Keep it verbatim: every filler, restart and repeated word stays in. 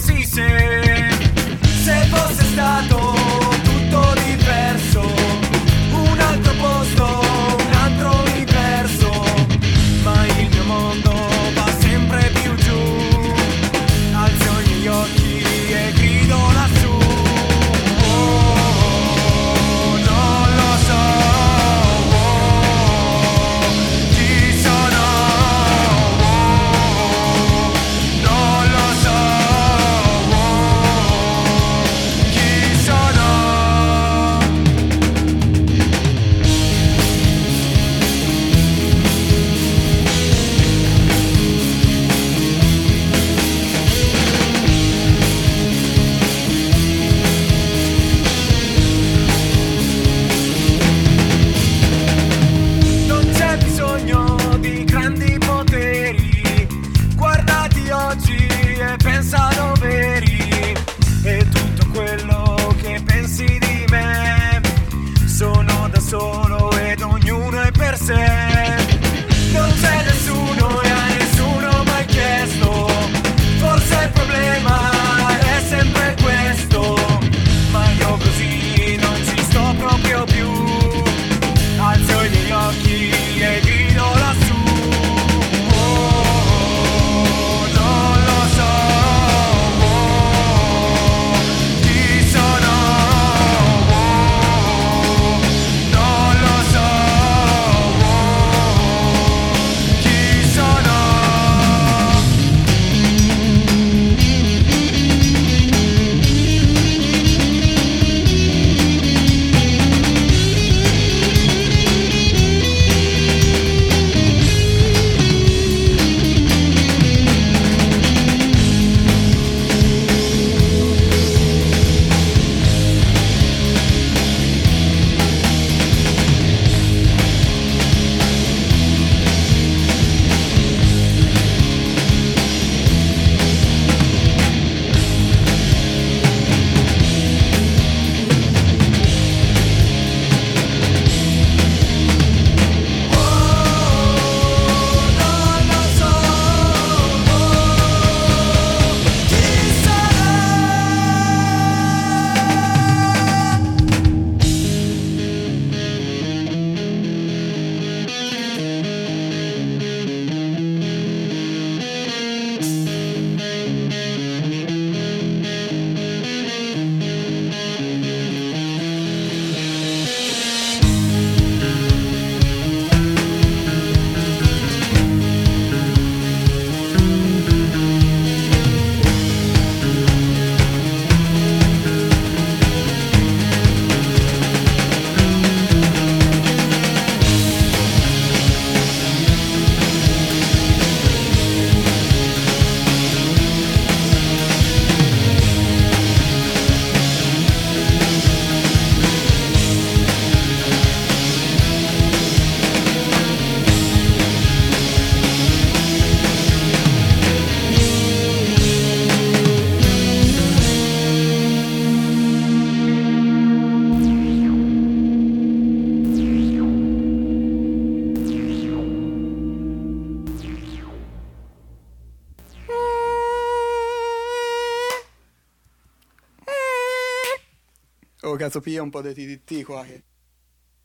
fossi se, se fosse stato tutto diverso, un altro posto, un altro universo, ma il mio mondo va sempre più giù, alzo i miei occhi e grido lassù. Oh, non lo so, oh, chi sono, oh, non lo so, oh, chi sono. Non c'è bisogno di grandi poteri, guardati oggi e pensa dov'eri, e tutto quello che pensi di me, sono da solo ed ognuno è per sé. Non c'è nessuno e a nessuno mai chiesto, forse il problema è sempre questo, ma io così non ci sto proprio più, alzo i miei occhi e grido lassù. Oh, non lo so, oh, chi sono, oh, non lo so, oh, chi sono. Oh, cazzo, piglia un po' di T T T qua che...